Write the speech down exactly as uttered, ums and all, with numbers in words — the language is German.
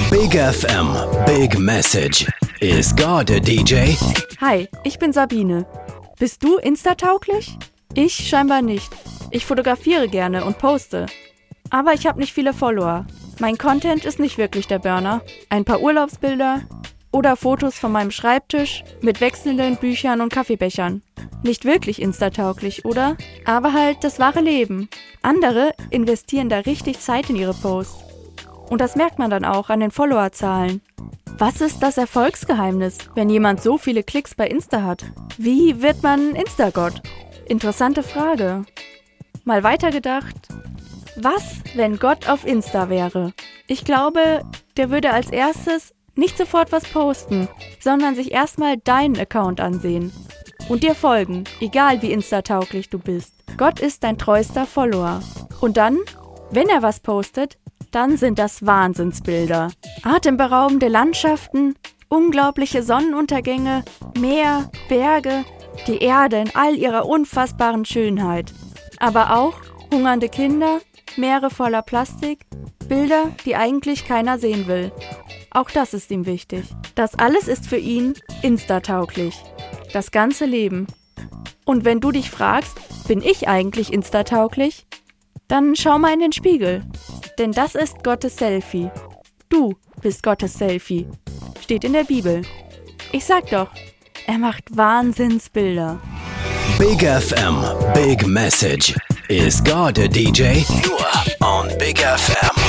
Big F M, Big Message. Is God a D J? Hi, ich bin Sabine. Bist du instatauglich? Ich scheinbar nicht. Ich fotografiere gerne und poste. Aber ich habe nicht viele Follower. Mein Content ist nicht wirklich der Burner. Ein paar Urlaubsbilder oder Fotos von meinem Schreibtisch mit wechselnden Büchern und Kaffeebechern. Nicht wirklich instatauglich, oder? Aber halt das wahre Leben. Andere investieren da richtig Zeit in ihre Posts. Und das merkt man dann auch an den Followerzahlen. Was ist das Erfolgsgeheimnis, wenn jemand so viele Klicks bei Insta hat? Wie wird man Instagott? Interessante Frage. Mal weitergedacht. Was, wenn Gott auf Insta wäre? Ich glaube, der würde als erstes nicht sofort was posten, sondern sich erstmal deinen Account ansehen und dir folgen, egal wie instatauglich du bist. Gott ist dein treuester Follower. Und dann, wenn er was postet, dann sind das Wahnsinnsbilder. Atemberaubende Landschaften, unglaubliche Sonnenuntergänge, Meer, Berge, die Erde in all ihrer unfassbaren Schönheit. Aber auch hungernde Kinder, Meere voller Plastik, Bilder, die eigentlich keiner sehen will. Auch das ist ihm wichtig. Das alles ist für ihn instatauglich. Das ganze Leben. Und wenn du dich fragst, bin ich eigentlich instatauglich? Dann schau mal in den Spiegel. Denn das ist Gottes Selfie. Du bist Gottes Selfie. Steht in der Bibel. Ich sag doch, er macht Wahnsinnsbilder. Big F M, Big Message. Is God a D J? Nur on Big F M.